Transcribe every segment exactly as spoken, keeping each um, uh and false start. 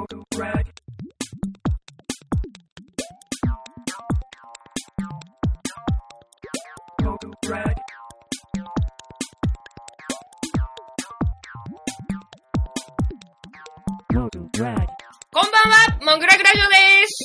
こんばんは、モグラグラジオです。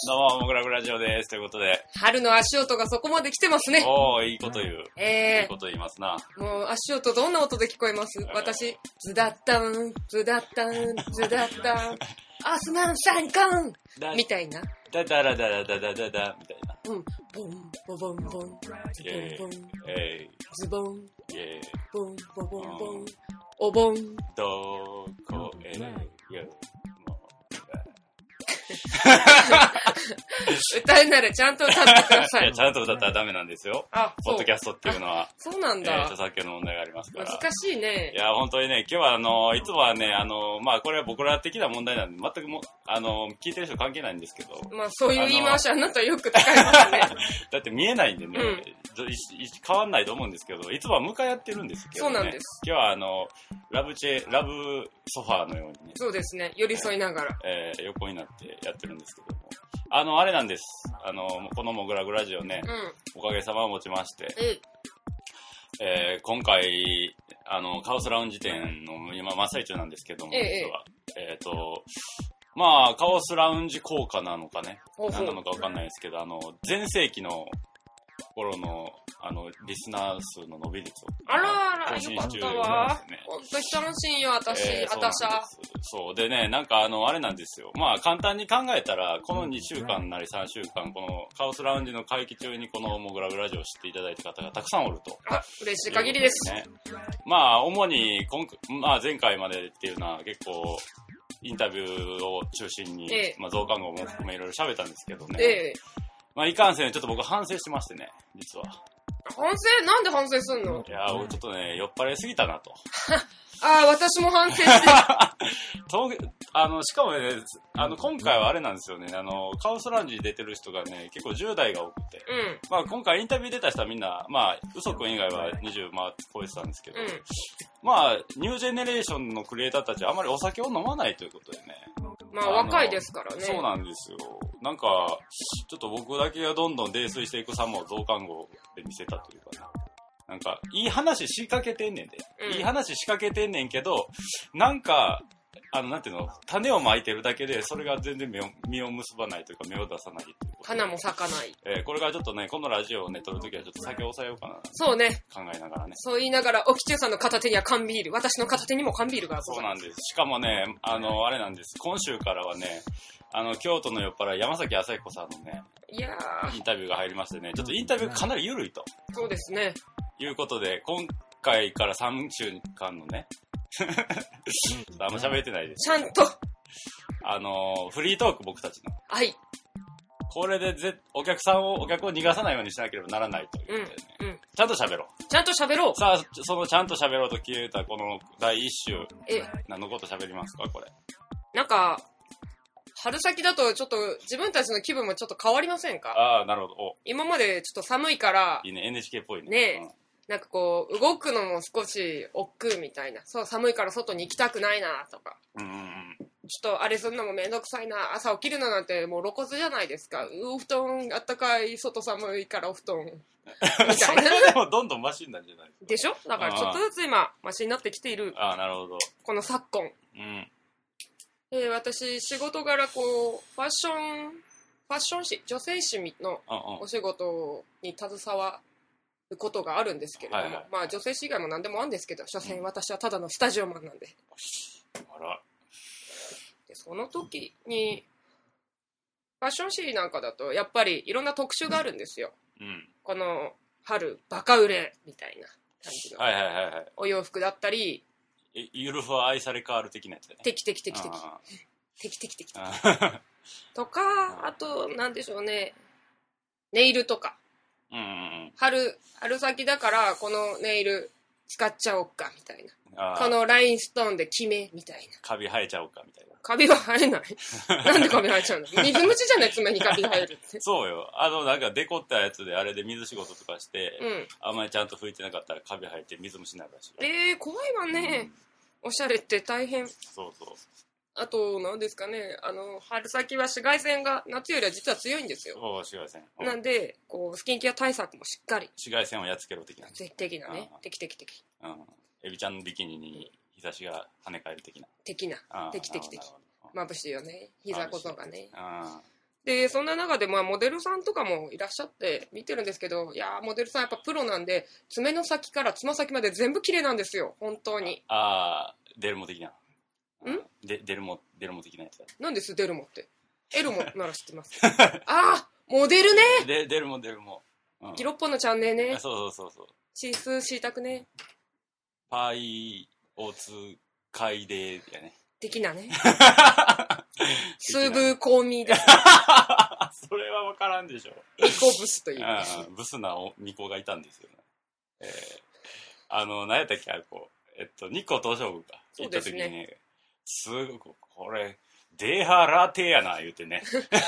どうも、モグラグラジオです。ということで。 春の足音がそこまで来てますね。 おー、いいこと言う。 えー、 いいこと言いますな。 もう足音どんな音で聞こえます？私、ズダッタン、ズダッタン、ズダッタン、アスマンシャインカンみたいな。 ダダラダラダダダダみたいな。 うん。ボン、ボボンボン、ズボンボン、 えー、ズボン、 イェー、 ボン、ボボンボン、お盆。 どこへよ。 歌えならちゃんと歌ってください。 いや、ちゃんと歌ったらダメなんですよ。 あ、 ポッドキャストっていうのは。 そうなんだ。 えー、著作権の問題がありますから。 難しいね。 いや、本当にね、今日はあの、いつもはね、あの、まあ、これは僕ら的な問題なんで、全くも、あの、聞いてる人関係ないんですけど。 まあ、そういう言い回しあなたよく使いますね。 だって見えないんでね、 うん、 変わんないと思うんですけど、いつもは向かい合ってるんですけどね。 そうなんです。 今日はあの、ラブチェ、ラブソファーのようにね。 そうですね。寄り添いながら。 えー、横になってやってるんですけども。あの、あれなんです。あの、このモグラグラジオね、うん、おかげさまをもちまして、ええー、今回、あの、カオスラウンジ店の今真っ最中なんですけども、 え実は。えっ、ー、と、まあ、カオスラウンジ効果なのかね、何なのかわかんないですけど、あの、前世紀の頃の、あの、リスナー数の伸び率をあらあら、 更新中よかったわ。ほんと人のしんよ、私、 えー、 あたしゃ。 そうでね、なんかあの、あれなんですよ。まあ、簡単に考えたら、このにしゅうかんなりさんしゅうかん、このカオスラウンジの会期中にこのモグラグラジオを知っていただいた方がたくさんおると。 あ、嬉しい限りです。 ね、まあ、主に今、まあ、前回までっていうのは結構、インタビューを中心に、ええ、まあ、増刊号も含めいろいろ喋ったんですけどね。ええ、まあ、いかんせん、ちょっと僕反省してましてね、実は。 反省？なんで反省すんの？ いやー、ちょっとね、酔っ払いすぎたなと。 ああ、私も反省してあの、しかもね、あの、今回はあれなんですよね、あの、カオスラウンジに出てる人がね、結構じゅう代が多くて、うん、まあ今回インタビュー出た人はみんな、まあ、ウソくん以外はにじゅうまあ超えてたんですけど、うん、まあ、ニュージェネレーションのクリエイターたちはあまりお酒を飲まないということでね。 まあ、若いですからね。 そうなんですよ。なんか、ちょっと僕だけがどんどん泥酔していく様を増刊号で見せたというかね。なんか、いい話仕掛けてんねんで。うん、いい話仕掛けてんねんけど、なんか、あの、なんていうの、種をまいてるだけで、それが全然実を、実を結ばないというか、芽を出さないというか。 花も咲かない。 えー、これからちょっとね、このラジオをね、撮るときはちょっと酒を抑えようかな。 そうね。 考えながらね。 そう言いながら、おきちゅうさんの片手には缶ビール、私の片手にも缶ビールがそうなんです。しかもね、あの、あれなんです。今週からはね、あの、京都の酔っ払い、山崎朝彦さんのね、 いやインタビューが入りましてね、ちょっとインタビューかなり緩いと。 そうですね。 いうことで、今回からさんしゅうかんのね、あんま喋ってないです。 ちゃんと。 あの、フリートーク僕たちの。 はい。 これでぜ、お客さんを、お客を逃がさないようにしなければならないということでね。うんうん、ちゃんと喋ろう。 ちゃんと喋ろう。 さあ、そのちゃんと喋ろうと決めたこのだいいっ週。え、何のこと喋りますか、これ。 なんか、春先だとちょっと自分たちの気分もちょっと変わりませんか？ ああ、なるほど。お今までちょっと寒いから。 いいね、エヌエイチケー っぽいね。 ねえ。うん、なんかこう、動くのも少し億劫みたいな。そう、寒いから外に行きたくないなとか。うんうんうん。ちょっとあれするのもめんどくさいな。朝起きるのなんてもう露骨じゃないですか。お布団あったかい、外寒いからお布団。みたいな。 それはでもどんどんマシになるんじゃないですか。 でしょ？だからちょっとずつ今、マシになってきている。 ああ、なるほど。 この昨今。うん。えー、私、仕事柄こう、ファッション、ファッション誌、女性誌のお仕事に携わることがあるんですけれども、はいはい、まあ女性誌以外も何でもあるんですけど、所詮私はただのスタジオマンなんで。 あら。 で、その時に、ファッション誌なんかだと、やっぱりいろんな特集があるんですよ。うん、この春、バカ売れみたいな感じの。はいはいはいはい。お洋服だったり、 ゆるふわ愛され変わる的なやつだね。 テキテキテキテキ。テキテキテキテキ。とか、あと、なんでしょうね。ネイルとか。うんうんうん、春、春先だから、このネイル使っちゃおうか、みたいな。このラインストーンで決め、みたいな。 カビ生えちゃおうか、みたいな。 カビは生えない。なんでカビ生えちゃうの？水虫じゃない、爪にカビ生えるって。 そうよ。あの、なんかデコったやつで、あれで水仕事とかして、うん、あんまりちゃんと拭いてなかったらカビ生えて水虫になるらしい。 えー、怖いわね。うん、おしゃれって大変。 そうそう。 あと何ですかね、あの春先は紫外線が夏よりは実は強いんですよ。 お紫外線。 なんでこうスキンケア対策もしっかり。 紫外線をやっつけろ的な。 的なね。的的的。 うん。エビちゃんのビキニに日差しが跳ね返る的な。 的な。的的的。眩しいよね。膝小僧がね。でそんな中でまあモデルさんとかもいらっしゃって見てるんですけど、いやモデルさんやっぱプロなんで爪の先からつま先まで全部綺麗なんですよ本当に。 ああデルモ的な。 ん？ でデルモデルモ的なやつだ。 なんですデルモって。エルモなら知ってます。ああモデルね。 でデルモデルモ。 ギロッポのチャンネルね。 そうそうそうそう。 シースーシータクね。 パイオツカイデやね。 的なね。スーブーコーミーです。 それは分からんでしょ。 ニコブスという。 ブスなニコがいたんですよね。えー、あの何やったっけあれこうえっと日光東照宮か行った時にね、すごくこれデーハラテやな言うてね。えって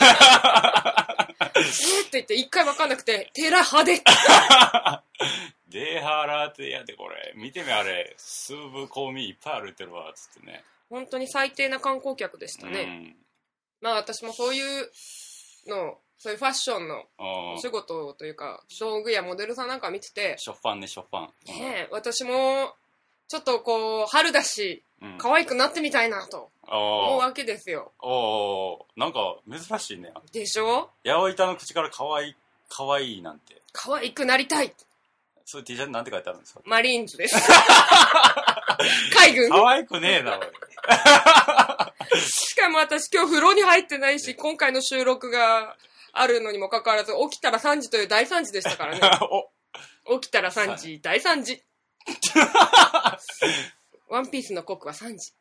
言って一回分かんなくてテラハデ。 デーハラテやでこれ見てみあれスーブコーミーいっぱい歩いてるわつってね。 本当に最低な観光客でしたね、うん、まあ私もそういうのそういうファッションのお仕事というか道具やモデルさんなんか見ててショッファンねショッファン、 ね、私もちょっとこう春だし、うん、可愛くなってみたいなと思うわけですよ。 おーなんか珍しいね。 でしょ。 八百板の口から可愛い可愛いなんて可愛くなりたい。 そういう T シャツなんて書いてあるんですか。 マリーンズです。海軍。 可愛くねえな俺。 しかも私今日風呂に入ってないし、今回の収録があるのにもかかわらず起きたらさんじという大惨事でしたからね。起きたらさんじ大惨事。ワンピースのコックはさんじ。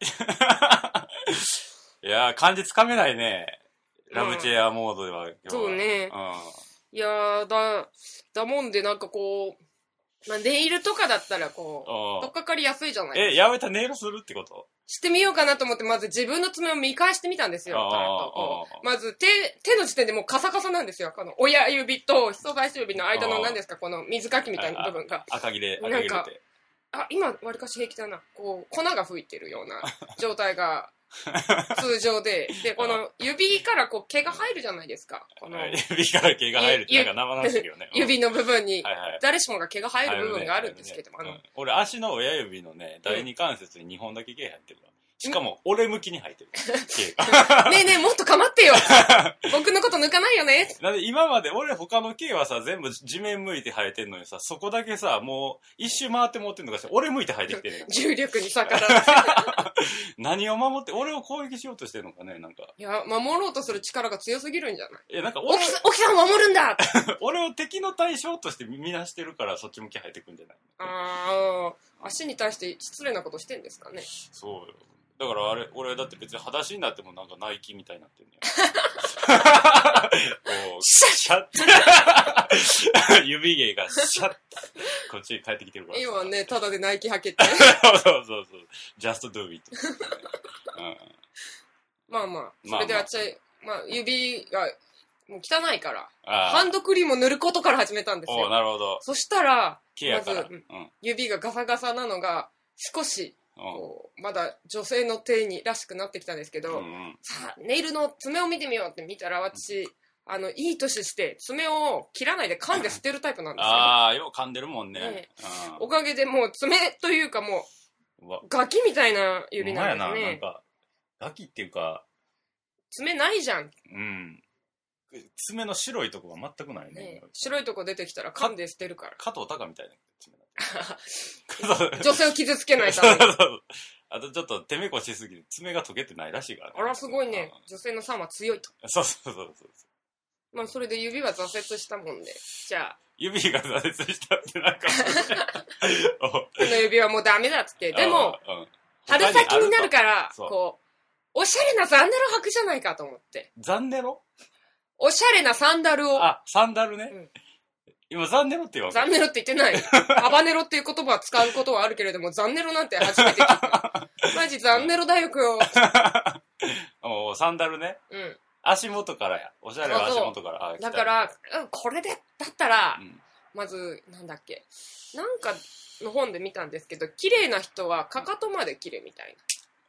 いやー漢字つかめないね。ラブチェアモードでは、うん、 そうね、うん、いやーだだもんでなんかこうまあ、ネイルとかだったらこう取っかかりやすいじゃないですか。 えやめたネイルするってこと。 してみようかなと思ってまず自分の爪を見返してみたんですよ。まず 手, 手の時点でもうカサカサなんですよ。この親指と人差し指の間の何ですかこの水かきみたいな部分が赤切れ赤切れてあ今わりかし平気だなこう粉が吹いてるような状態が通常ででこの指からこう毛が入るじゃないですか。この指から毛が入るってなんか生々しいよね。 指の部分に誰しもが毛が入る部分があるんですけども、 ねねうん、俺足の親指のね第二関節ににほんだけ毛入ってるわ。しかも俺向きに入ってる毛が。ねえねえもっと構ってよ。僕のこと抜かないよね。 なんで今まで俺他の毛はさ全部地面向いて生えてんのにさそこだけさもう一周回って持ってんのかしら俺向いて生えてきてる。 重力に逆らって何を守って俺を攻撃しようとしてるのかねなんか。 いや守ろうとする力が強すぎるんじゃない。 いやなんか俺沖さんを守るんだ。 俺を敵の対象として見なしてるからそっち向き生えてくんじゃない。 ああ足に対して失礼なことしてんですかね。 そうよ。だからあれ俺だって別に裸足になってもなんかナイキみたいになってるね。こうシャッ指毛がシャッこっちに帰ってきてるから。 今ねただでナイキ履けて。 そうそうそうそう。Just do it 、 うん。まあまあそれで私、まあ、まあ、指がもう汚いからハンドクリームを塗ることから始めたんですよ。 おなるほど。 そしたらまず、 うん、 指がガサガサなのが少しこうまだ女性の手にらしくなってきたんですけど、うんうん、さあネイルの爪を見てみようって見たら私、うん、あのいい年して爪を切らないで噛んで捨てるタイプなんですよ。 ああよう噛んでるもんね、 ねうん、おかげでもう爪というかもうガキみたいな指なんですね。 なんかガキっていうか爪ないじゃん。 うん爪の白いとこが全くない ね, ね白いとこ出てきたら噛んで捨てるから。 加藤隆みたいな爪女性を傷つけないために。 あとちょっと手めこしすぎて爪が溶けてないらしいから、ね、 あらすごいね。女性の酸は強いと。 そうそうそうそう。 まあそれで指は挫折したもんでじゃあ指が挫折したってなんかこの指はもうダメだっつってでも、うん、春先になるからこうおしゃれなザンネロ履くじゃないかと思って。 ザンネロおしゃれなサンダルを。 あサンダルね、うん今ザンネロって言うわけ。 ザンネロって言ってない。ハバネロっていう言葉は使うことはあるけれども、ザンネロなんて初めて聞いた。マジザンネロだよ、よ。 おサンダルね。うん。足元からや。おしゃれは足元から。 そうそうだから、うん、これで、だったら、うん、まず、なんだっけ。なんかの本で見たんですけど、綺麗な人はかかとまで綺麗みたい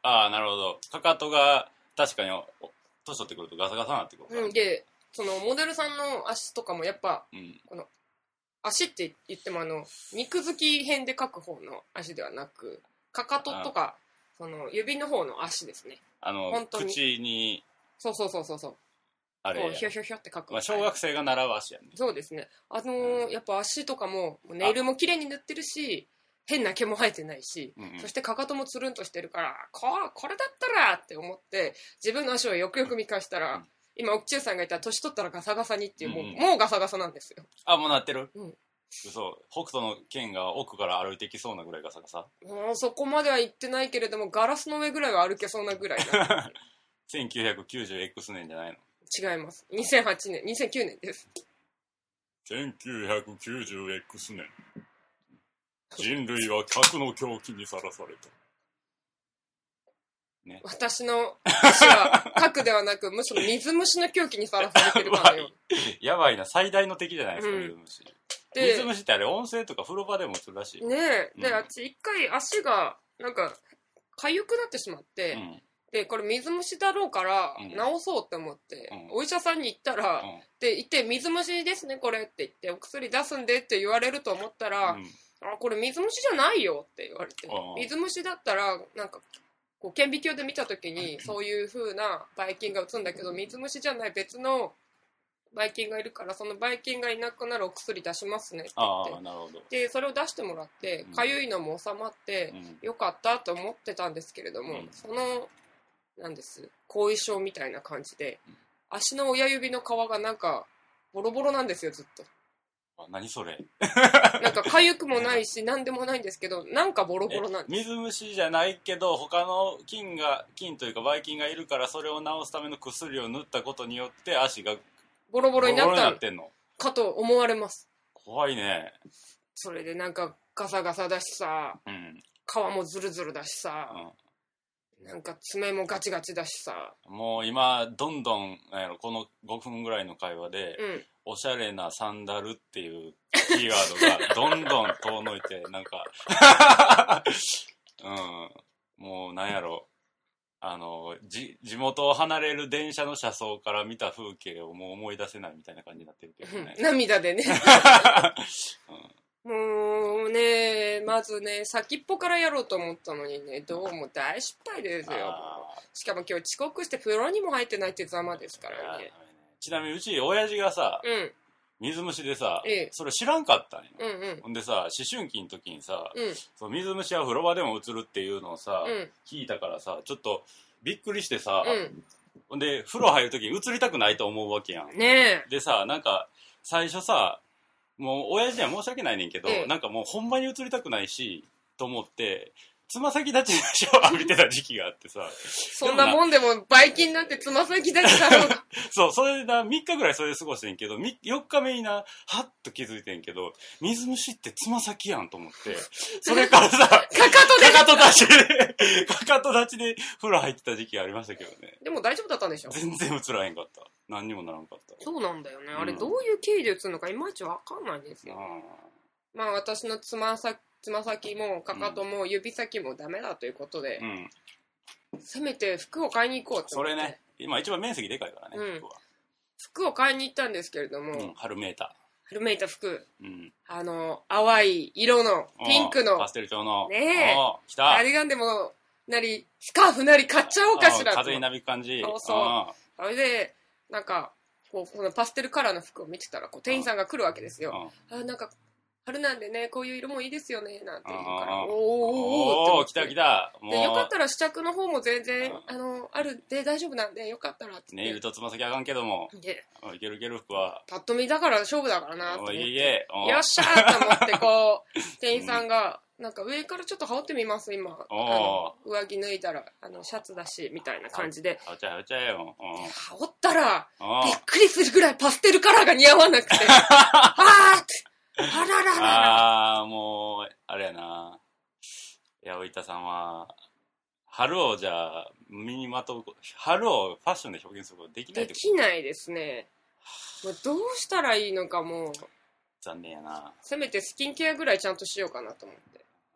ああ、なるほど。かかとが確かに年取ってくるとガサガサになってくるから、 うん、でそのモデルさんの足とかもやっぱ、うん、この足って言ってもあの肉付き辺で描く方の足ではなくかかととかその指の方の足ですね。 あの本当に口にそうそうそうそうそうあれひょひょひょって描く、 まあ、小学生が習う足やね。 そうですね。あのーうん、やっぱ足とかもネイルも綺麗に塗ってるし変な毛も生えてないし、うんうん、そしてかかともつるんとしてるからここれだったらって思って自分の足をよくよく見返したら、うん、今奥中さんがいたら年取ったらガサガサにっていう、うんうん、もう、もうガサガサなんですよ。 あ、もうなってる、 うん、 そう北斗の剣が奥から歩いてきそうなぐらいガサガサ。 もうそこまでは行ってないけれどもガラスの上ぐらいは歩けそうなぐらいなせんきゅうひゃくきゅうじゅうエックス 年じゃないの？ 違います。にせんはちねんにせんきゅうねんです。 せんきゅうひゃくきゅうじゅうエックス 年人類は核の狂気にさらされた、ね、 私の足は核ではなくむしろ水虫の狂気にさらされてるかのよやばいな。最大の敵じゃないですか、うん、水虫。水虫ってあれ温泉とか風呂場でもするらしいねえ、うん、であっち一回足がなんか痒くなってしまって、うん、でこれ水虫だろうから治そうって思って、うん、お医者さんに行ったら、うん、で行って水虫ですねこれって言ってお薬出すんでって言われると思ったら、うん、あこれ水虫じゃないよって言われて、水虫だったらなんかこう顕微鏡で見た時にそういう風なばい菌が映るんだけど水虫じゃない別のばい菌がいるからそのばい菌がいなくなるお薬出しますねって言って、 あなるほど。 でそれを出してもらってかゆいのも収まって、うん、よかったと思ってたんですけれども、うん、そのなんです後遺症みたいな感じで、うん、足の親指の皮がなんかボロボロなんですよずっと。 あ、何それなんか痒くもないし何でもないんですけどなんかボロボロなんです。 水虫じゃないけど他の菌が菌というかばい菌がいるからそれを治すための薬を塗ったことによって足がボロボロになったのかと思われます。 怖いね。 それでなんかガサガサだしさ、うん、皮もズルズルだしさ、うん、なんか爪もガチガチだしさ。もう今どんどんなんやろこのごふんぐらいの会話で、うん、おしゃれなサンダルっていうキーワードがどんどん遠のいてなんかうんもうなんやろあのじ地元を離れる電車の車窓から見た風景をもう思い出せないみたいな感じになってるけどね涙でね、うん、もうねまずね先っぽからやろうと思ったのにねどうも大失敗ですよ。しかも今日遅刻して風呂にも入ってないってざまですからね。 ちなみにうち親父がさ、うん、水虫でさ、ええ、それ知らんかったんよ、うんうん、ほんでさ思春期の時にさ、うん、その水虫は風呂場でもうつるっていうのをさ、うん、聞いたからさちょっとびっくりしてさ、うん、ほんで風呂入る時に移りたくないと思うわけやん、 ね、 でさなんか最初さもう親父には申し訳ないねんけど、ええ、なんかもうほんまに移りたくないしと思ってつま先立ちでシャワー浴びてた時期があってさそんなもんでもばい菌なんてつま先立ちだろうがそうそれでなみっかぐらいそれで過ごしてんけどよっかめになはっと気づいてんけど水虫ってつま先やんと思ってそれからさかかとでかかと立ちでかかと立ちで風呂入ってた時期ありましたけどね。 でも大丈夫だったんでしょ。 全然映らへんかった。何にもならんかった。 そうなんだよね、うん、あれどういう経緯で映るのかいまいちわかんないんですよ。あまあ私のつま先つま先もかかとも指先もダメだということで、うん、せめて服を買いに行こうと思って。 それね今一番面積でかいからね、うん、 服は服を買いに行ったんですけれども、うん、 春めいた春めいた服、うん、あの淡い色のピンクのパステル調のねえ来たカーディガンでもなりスカーフなり買っちゃおうかしらと。 風になびく感じ。 そうそうそれでなんかこうこのパステルカラーの服を見てたらこう店員さんが来るわけですよ。あなんか春なんでねこういう色もいいですよねなんて言うからおーおーおー来た来たもうでよかったら試着の方も全然あのあるで大丈夫なんでよかったらってネイルとつま先あかんけどもいけるいける服はパッと見だから勝負だからなと思っていえよっしゃーと思ってこう店員さんがなんか上からちょっと羽織ってみます今あの上着脱いだらあのシャツだしみたいな感じで羽織っちゃえ羽織っちゃえよ羽織ったらびっくりするぐらいパステルカラーが似合わなくてあーってあららららあーもうあれやな八百板さんは春をじゃあ身にまとう春をファッションで表現することできないってことできないですね。もうどうしたらいいのかもう残念やな。 せめてスキンケアぐらいちゃんとしようかなと思って。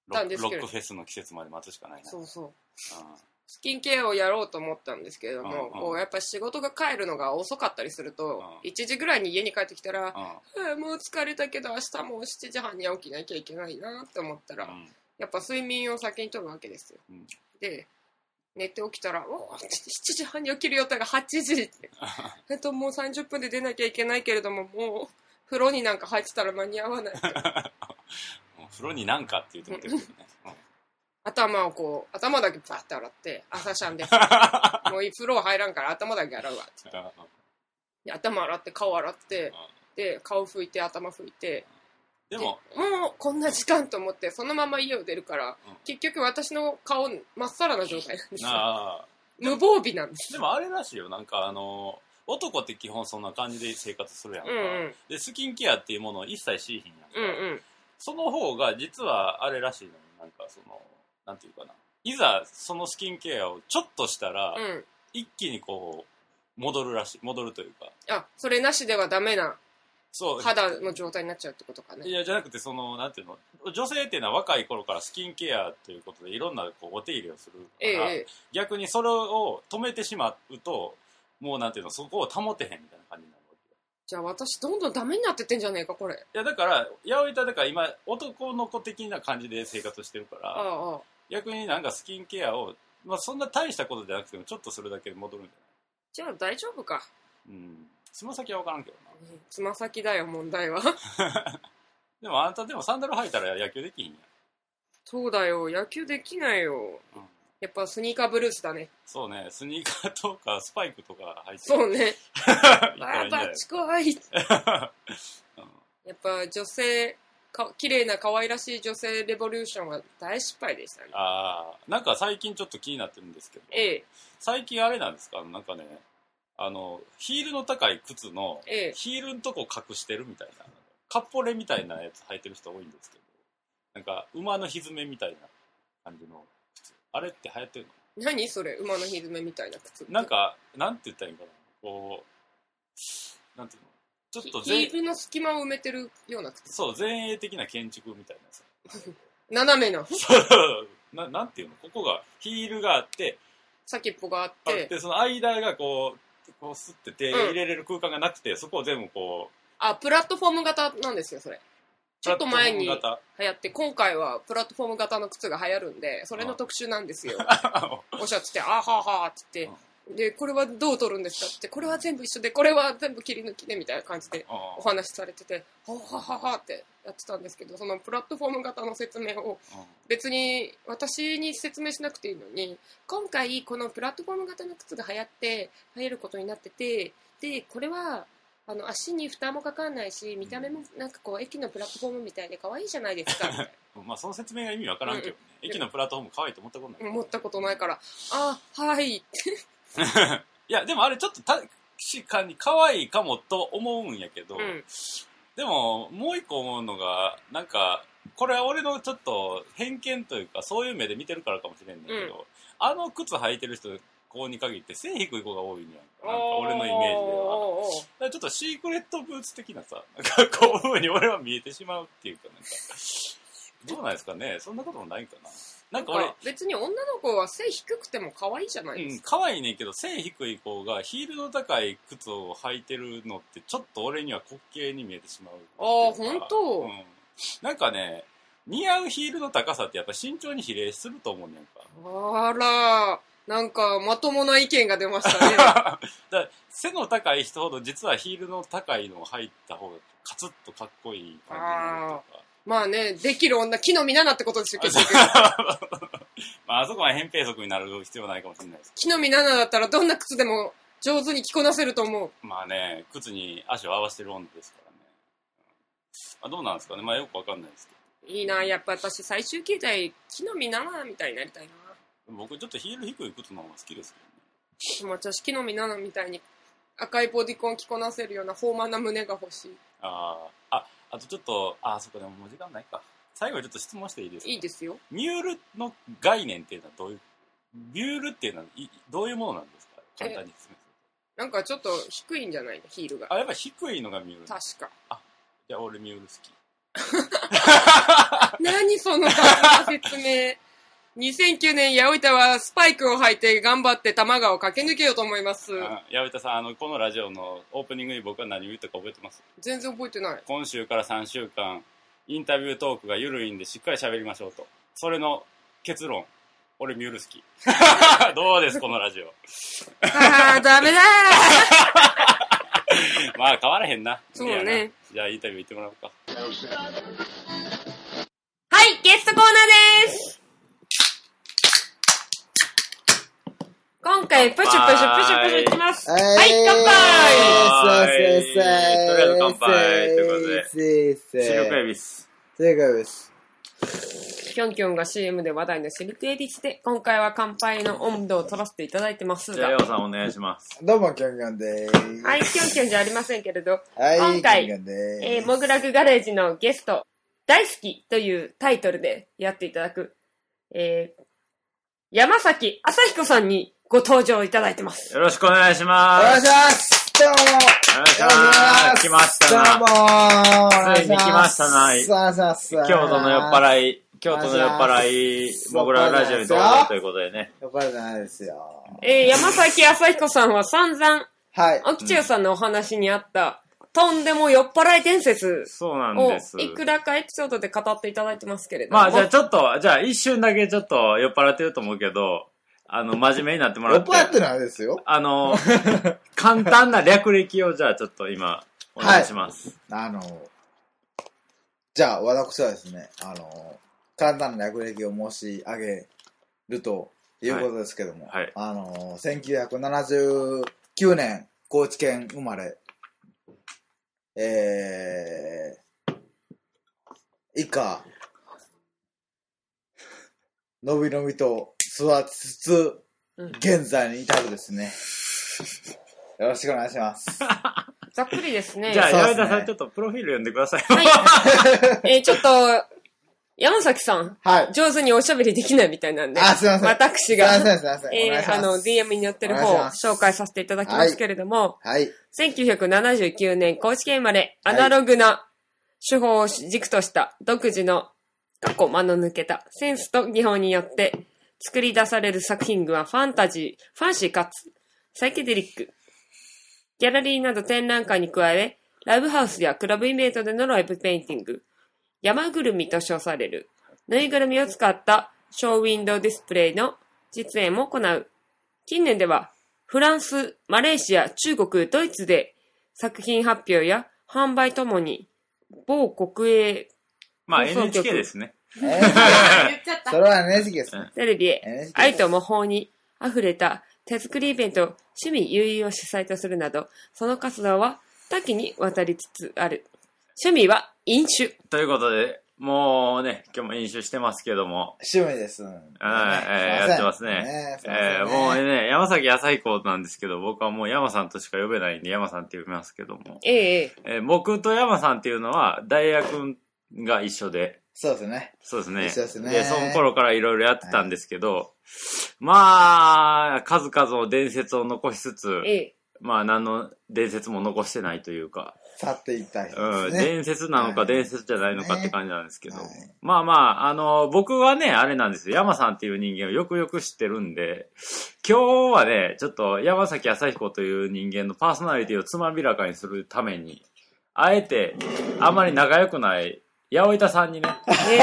たんですけど、 ロックフェスの季節まで待つしかないな。 そうそう、 うん、 スキンケアをやろうと思ったんですけれども、 うんうん、 こうやっぱ仕事が帰るのが遅かったりすると、うん、いちじぐらいに家に帰ってきたら、うん、もう疲れたけど明日もしちじはんには起きなきゃいけないなって思ったら、うん、やっぱ睡眠を先にとるわけですよ、うん、で寝て起きたらおしちじはんに起きる予定がはちじってえっともうさんじゅっぷんで出なきゃいけないけれども、もう風呂になんか入ってたら間に合わない風呂になんかって言ってもらってるけどね頭をこう頭だけパッて洗って朝シャンでもう風呂入らんから頭だけ洗うわってで頭洗って顔洗ってで顔拭いて頭拭いてでもでもうこんな時間と思ってそのまま家を出るから、うん、結局私の顔まっさらな状態なんですよ。あ無防備なんです。 でもあれらしいよ、なんかあの男って基本そんな感じで生活するやんか、うんうん、でスキンケアっていうものを一切しいひんやんか、うんうん、その方が実はあれらしいのに、なんかそのなんていうかな、いざそのスキンケアをちょっとしたら、うん、一気にこう戻るらしい、戻るというか、 あ、それなしではダメなそう肌の状態になっちゃうってことかね。 いやじゃなくて、そのなんていうの、女性っていうのは若い頃からスキンケアということでいろんなこうお手入れをするから、ええ、逆にそれを止めてしまうともうなんていうの、そこを保てへんみたいな感じになるわけよ。 じゃあ私どんどんダメになってってんじゃねえかこれ。 いやだから八百板だから今男の子的な感じで生活してるから、ああああ、逆になんかスキンケアを、まあ、そんな大したことじゃなくてもちょっとするだけで戻るんじゃない。 じゃあ大丈夫か。 うん、つま先は分からんけどな。 つま先だよ問題はでもあんたでもサンダル履いたら野球できひんやん。 そうだよ、野球できないよ、うん、やっぱスニーカーブルースだね。 そうね、スニーカーとかスパイクとか履いてそうねバッチ怖い、うん、やっぱ女性か綺麗な可愛らしい女性レボリューションは大失敗でしたね。 ああ、なんか最近ちょっと気になってるんですけど、 ええ、 最近あれなんですか、なんかね、あのヒールの高い靴のヒールのとこ隠してるみたいな、カッポレみたいなやつ履いてる人多いんですけど、なんか馬のひづめみたいな感じの靴、あれって流行ってるの？ 何それ、馬のひづめみたいな靴って。 なんかなんて言ったらいいんかな、こうなんていうの、ちょっとヒールの隙間を埋めてるような靴。 そう、前衛的な建築みたいなさ斜めのそうな、なんていうの、ここがヒールがあって先っぽがあってでその間がこうこうスッて手入れれる空間がなくて、うん、そこを全部こう、 あ、プラットフォーム型なんですよそれ。ちょっと前に流行って今回はプラットフォーム型の靴が流行るんでそれの特集なんですよおっしゃってて、あははって言って、うん、でこれはどう取るんですかって、これは全部一緒でこれは全部切り抜きでみたいな感じでお話しされてて、ははははってやってたんですけど、そのプラットフォーム型の説明を別に私に説明しなくていいのに、今回このプラットフォーム型の靴が流行って流行ることになってて、でこれはあの足に負担もかかんないし見た目もなんかこう駅のプラットフォームみたいで可愛いじゃないですかみたいなまあその説明が意味わからんけどね、うん、駅のプラットフォーム可愛いと思ったことない、 思ったことないから、あ、はいいやでもあれちょっと確かに可愛いかもと思うんやけど、うん、でももう一個思うのが、なんかこれは俺のちょっと偏見というかそういう目で見てるからかもしれんねんけど、うん、あの靴履いてる人こうに限って背低い子が多いんやん。なんか俺のイメージでは。だからちょっとシークレットブーツ的なさ、なんかこういう風に俺は見えてしまうっていうか、なんかどうなんですかね。そんなこともないかな。なんか俺別に女の子は背低くても可愛いじゃないですか。 うん、可愛いねんけど背低い子がヒールの高い靴を履いてるのってちょっと俺には滑稽に見えてしまう。 ああ本当、うん。 なんかね、似合うヒールの高さってやっぱ身長に比例すると思うねんか。 あら。なんかまともな意見が出ましたねだ背の高い人ほど実はヒールの高いのを履いた方がカツッとかっこいい感じになるとか。 まあね、できる女木の実奈々ってことですよ結局まああそこは扁平足になる必要ないかもしれないです。 木の実奈々だったらどんな靴でも上手に着こなせると思う。 まあね、靴に足を合わせてる女ですからね、まあ、どうなんですかね、まあよくわかんないですけど。 いいな、やっぱ私最終形態木の実奈々みたいになりたいな。 僕ちょっとヒール低い靴の方が好きですけどね。 でも私木の実奈々みたいに赤いボディコン着こなせるような豊満な胸が欲しい。 ああ、あとちょっと、あそこでももう時間ないか。最後にちょっと質問していいですか？ いいですよ。 ミュールの概念っていうのはどういう、ミュールっていうのはどういうものなんですか？簡単に説明すると。なんかちょっと低いんじゃないのヒールが。 あ、やっぱ低いのがミュール。 確か。 あ、じゃあ俺ミュール好き。 何その雑な説明。にせんきゅうねん、八百板はスパイクを履いて頑張って多摩川を駆け抜けようと思います。 八百板さん、あのこのラジオのオープニングに僕は何を言ったか覚えてます？ 全然覚えてない。 今週からさんしゅうかんインタビュートークが緩いんでしっかり喋りましょうと。それの結論、俺ミュール好き。どうですこのラジオ。 ああ、ダメだー。まあ変わらへんな。 そうね。 じゃあインタビュー行ってもらおうか。 はい、ゲストコーナーです。今回プシュプシュプシュプシュいきます。はい、乾杯。 とりあえず乾杯ということで、シルクエビス。 正解です。 キョンキョンが シーエム で話題のシルクエビスで、今回は乾杯の温度を取らせていただいてますが。 じゃあ、ヨウさんお願いします。 どうも、キョンキョンでーす。 はい、キョンキョンじゃありませんけれど、 はい、 今回、 キョンキョンでーす。 えー、モグラグガレージのゲスト、大好きというタイトルでやっていただく、えー、山崎朝彦さんにご登場いただいてます。 よろしくお願いします。 お願いします。どうも。お願いします。来ましたな。 どうも。 ついに来ましたな。 さささ京都の酔っ払い、京都の酔っ払い、モグララジオに登場ということでね。 酔っ払いじゃないですよ。 えー、山崎朝彦さんは散々、 はい。 沖千代さんのお話にあった、とんでも酔っ払い伝説そうなんです。 いくらかエピソードで語っていただいてますけれども。 まあじゃあちょっと、じゃあ一瞬だけちょっと酔っ払ってると思うけど、あの、真面目になってもらって。 酔っ払ってないですよ。 あの、簡単な略歴をじゃあちょっと今、お願いします。 はい、あの、じゃあ私はですね、あの、簡単な略歴を申し上げるということですけども、 はいはい、 あの、せんきゅうひゃくななじゅうきゅうねん、高知県生まれ、えー、以下、のびのびと育ちつつ、うん、現在に至るですね。よろしくお願いします。 ざっくりですね。 じゃあ、山田さん、ちょっとプロフィール読んでください。 はい。えー、ちょっと、山崎さん、はい、上手におしゃべりできないみたいなんで、 あ、すいません。 私が、 すいません、すいません。 えー、あの、ディーエム に載ってる方を紹介させていただきますけれども、 はい。 せんきゅうひゃくななじゅうきゅうねん、高知県生まれ、アナログな手法を軸とした独自の過去間の抜けたセンスと技法によって作り出される作品群はファンタジー、ファンシーかつサイケデリック。ギャラリーなど展覧会に加え、ライブハウスやクラブイベントでのライブペインティング、山ぐるみと称されるぬいぐるみを使ったショーウィンドウディスプレイの実演も行う。近年ではフランス、マレーシア、中国、ドイツで作品発表や販売ともに某国営まあ エヌエイチケー ですね。 言っちゃった。それは エヌエイチケー ですね。 テレビへ愛と模倣に溢れた手作りイベント、趣味優位を主催とするなど、その活動は多岐にわたりつつある。趣味は飲酒。 ということで、もうね、今日も飲酒してますけども。 趣味です。 はい、えー、やってますね。ねえー、もうね、山崎朝彦なんですけど、僕はもう山さんとしか呼べないんで、山さんって呼びますけども。 えええー、僕と山さんっていうのは、大学が一緒で。 そうですね。 そうですね。 一緒ですね。 で、その頃からいろいろやってたんですけど、はい、まあ、数々の伝説を残しつつ、ええ、まあ、何の伝説も残してないというか。 去っていった人ですね。うん、伝説なのか伝説じゃないのかって感じなんですけど。はい、 はい、 まあまあ、あの、僕はね、あれなんですよ。山さんっていう人間をよくよく知ってるんで、今日はね、ちょっと山崎朝彦という人間のパーソナリティをつまびらかにするために、あえて、あんまり仲良くない八百板さんにね、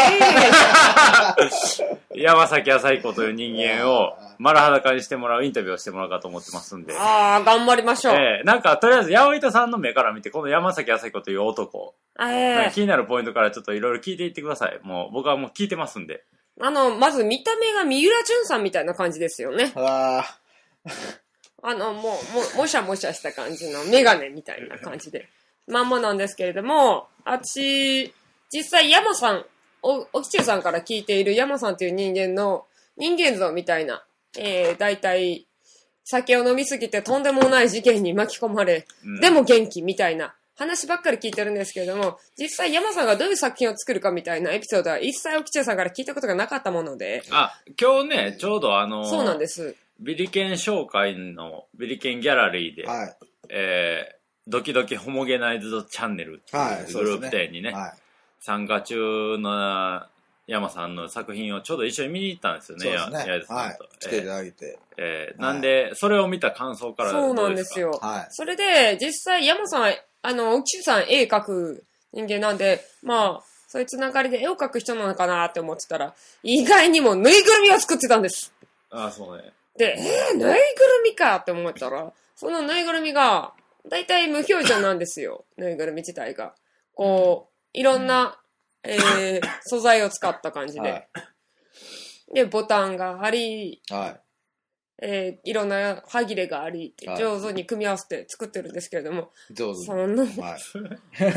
えー、山崎朝彦という人間を丸裸にしてもらうインタビューをしてもらおうかと思ってますんで。 ああ、頑張りましょう。 えー、なんか、とりあえず八百板さんの目から見て、この山崎朝彦という男、えー、気になるポイントからちょっといろいろ聞いていってください。もう、僕はもう聞いてますんで。 あの、まず見た目が三浦淳さんみたいな感じですよね。 ああの、もう、も、もしゃもしゃした感じのメガネみたいな感じで。まんまなんですけれども、あち、実際山さん、お、おきちゅうさんから聞いている山さんという人間の人間像みたいな、えー、大体、酒を飲みすぎてとんでもない事件に巻き込まれ、うん、でも元気みたいな話ばっかり聞いてるんですけれども、実際山さんがどういう作品を作るかみたいなエピソードは一切おきちゅうさんから聞いたことがなかったもので。 あ、今日ね、ちょうどあのー、 そうなんです。 ビリケン紹介のビリケンギャラリーで、はい、えー、ドキドキホモゲナイズドチャンネルっていうグループ展にね、はい、 参加中の山さんの作品をちょうど一緒に見に行ったんですよね。 そうですね。 ややさんと、 はい。来ていただいて。 えー、なんで、それを見た感想からそうなんですよ。 はい。 それで、実際山さん、あの、奥州さん絵描く人間なんで、まあ、そういうつながりで絵を描く人なのかなって思ってたら、意外にもぬいぐるみを作ってたんです。 ああ、そうね。 で、えー、ぬいぐるみかって思ったら、そのぬいぐるみが、だいたい無表情なんですよ。ぬいぐるみ自体が。こう、いろんな、えー、素材を使った感じで。はい、で、ボタンがあり、 はい。 えー、いろんな歯切れがあり、上手に組み合わせて作ってるんですけれども、 上手に。 その、はい、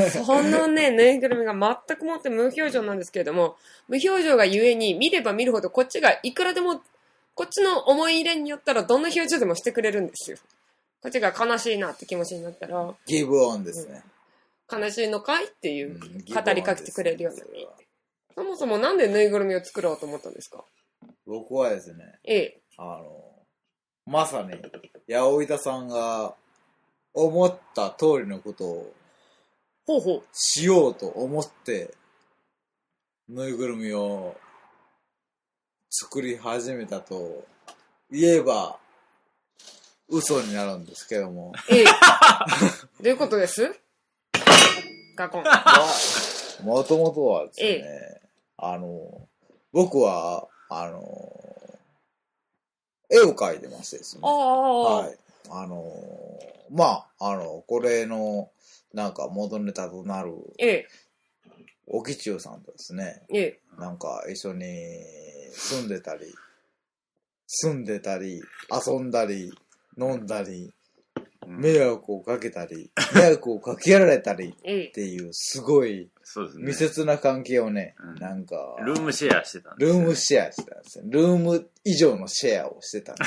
そのね、ぬいぐるみが全くもって無表情なんですけれども、無表情がゆえに見れば見るほどこっちがいくらでも、こっちの思い入れによったらどんな表情でもしてくれるんですよ。こっちが悲しいなって気持ちになったら、 ギブオンですね。 うん、悲しいのかいっていう、語りかけてくれるような、うん、そもそもなんでぬいぐるみを作ろうと思ったんですか？ 僕はですね、 ええ。 あの、まさに、八百板さんが思った通りのことを、 ほうほう。 しようと思って、ぬいぐるみを作り始めたと言えば、嘘になるんですけども。 ええ。どういうことです？ガコン。 もともとはですね、ええ、あの、僕は、あの、絵を描いてましてですね。 ああ。 はい。あの、まあ、あの、これの、なんか元ネタとなる、 ええ。 おきちゅうさんとですね、 ええ。 なんか一緒に住んでたり、住んでたり、遊んだり、飲んだり、迷惑をかけたり、迷惑をかけられたりっていう、すごい密接な関係をね、 うん、 なんか、 ルームシェアしてたんですよ。ルームシェアしてたんですよ。ルーム以上のシェアをしてたん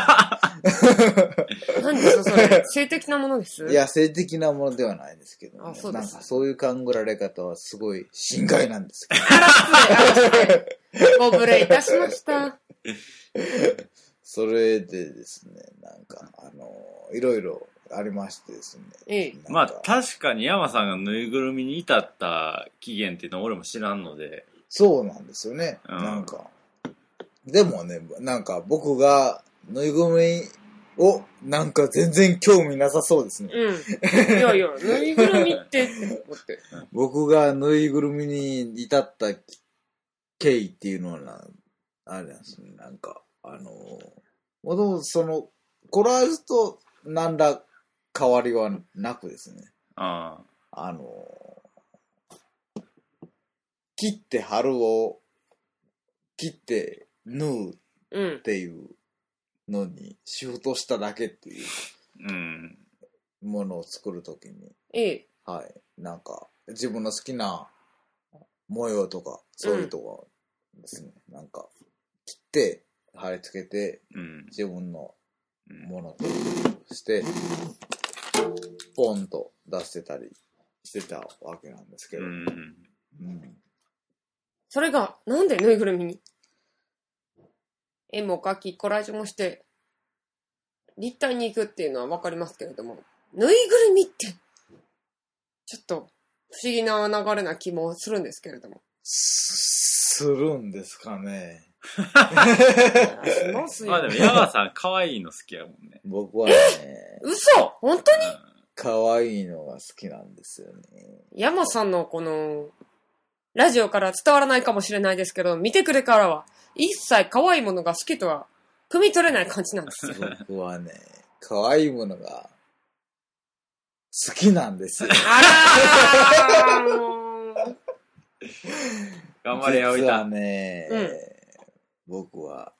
ですよ。 何ですかそれ？性的なものです？ いや、性的なものではないですけど、ね、 あ、そうです。 なんかそういう考えられ方はすごい心外なんですけど。 あら、失礼、ご無礼いたしました。 それでですね、なんか、あの、いろいろありましてですね。 ええ、 まあ、確かに山さんがぬいぐるみに至った起源っていうのは俺も知らんので。 そうなんですよね。うん、なんか、でもね、なんか僕がぬいぐるみを、なんか全然興味なさそうですね。 うん。いやいや、ぬいぐるみってって思って。 僕がぬいぐるみに至った経緯っていうのは、あれなんですね、なんか、あの、もともとその、コラージュと何ら変わりはなくですね。 ああの、切って春を、切って縫うっていうのにシフトしただけっていうものを作るときに、 ええ、 はい、なんか自分の好きな模様とかそういうとこですね、うん、なんか切って貼り付けて、うん、自分のものとしてポンと出してたりしてたわけなんですけど、うんうん、 それがなんでぬいぐるみに絵も描きコラージュもして立体に行くっていうのは分かりますけれども、ぬいぐるみってちょっと不思議な流れな気もするんですけれども。 するんですかね。 しますよ。 まあでも山さん可愛いの好きやもんね。 僕はね。 嘘？本当に？ 可愛いのが好きなんですよね。 山さんのこのラジオから伝わらないかもしれないですけど、見てくれからは一切可愛いものが好きとは汲み取れない感じなんですよ。 僕はね、可愛いものが好きなんですよ。 あらーもう頑張れよ、 実はね、 うん、 僕は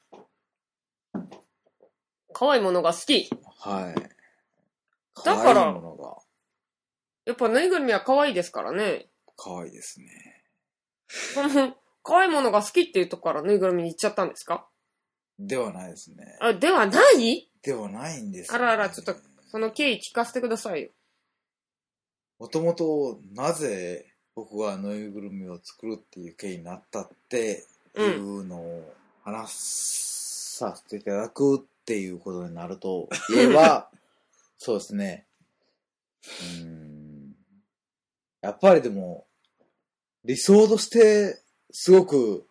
可愛いものが好き。 はい。 だから、やっぱぬいぐるみは可愛いですからね。 可愛いですね。 その、可愛いものが好きっていうとこからぬいぐるみに行っちゃったんですか？ ではないですね。 あ、ではないではないんです、ね。 あらあら、ちょっと、その経緯聞かせてくださいよ。 もともと、なぜ僕がぬいぐるみを作るっていう経緯になったっていうのを話させていただくっていうことになると言えば、そうですね。うーん。やっぱりでも、 理想としてすごく